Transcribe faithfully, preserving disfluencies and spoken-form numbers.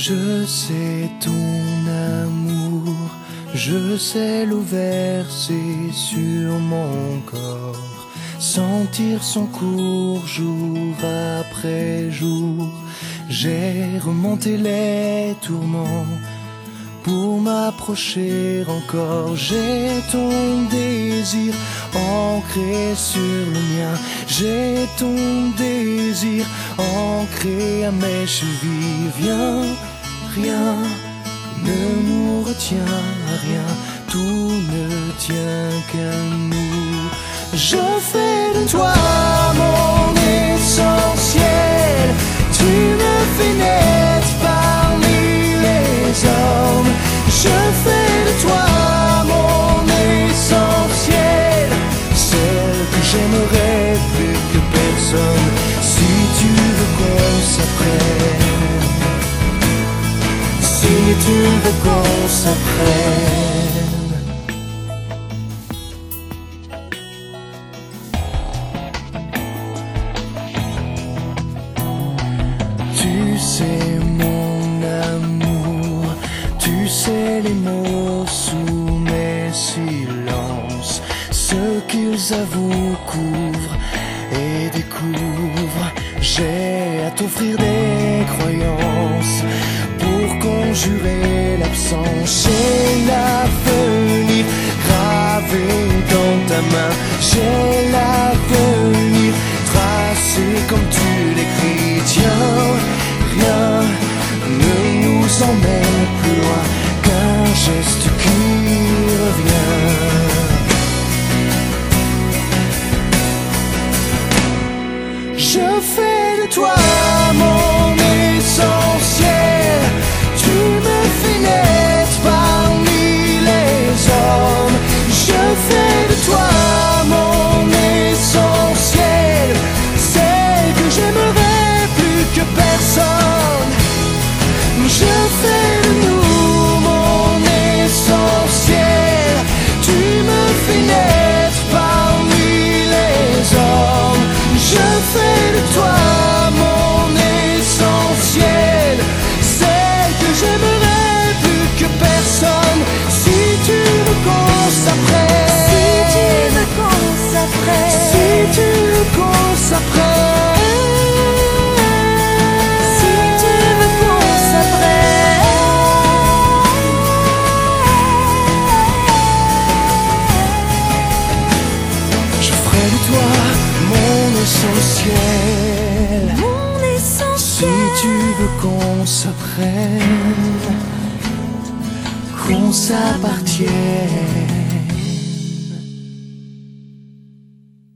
Je sais ton amour, je sais l'eau versée sur mon corps, sentir son cours jour après jour. J'ai remonté les tourments pour m'approcher encore. J'ai ton désir ancré sur le mien. J'ai ton désir ancré à mes chevilles. Viens, rien ne nous retient, rien, tout ne tient qu'à nous. Je fais de toi mon essentiel. Tu me fais naître parmi les hommes. Je fais de toi mon essentiel, celle que j'aimerais plus que personne. Si tu veux qu'on s'apprenne, si tu veux qu'on s'apprenne. Tu sais mon amour, tu sais les mots sous mes silences, ce qu'ils avouent, couvrent et découvrent. J'ai à t'offrir des croyances pour conjurer l'absence. J'ai l'avenir gravé dans ta main. J'ai l'avenir tracé comme tu l'écris. Tiens, rien ne nous emmène plus loin qu'un geste qui revient. Je fais de toi mon essentiel. Tu me fais naître parmi les hommes. Je fais de toi mon essentiel, celle que j'aimerais plus que personne. Je fais de nous mon essentiel. Tu me fais naître parmi les hommes. Je fais de toi mon essentiel, celle que j'aimerais plus que personne. Si tu veux qu'on s'apprenne, Si tu veux qu'on s'apprenne, si tu veux qu'on s'apprenne, si tu veux qu'on s'apprenne, je ferai de toi mon essentiel. mon Si essentiel. tu veux qu'on s'apprenne, qu'on s'appartienne.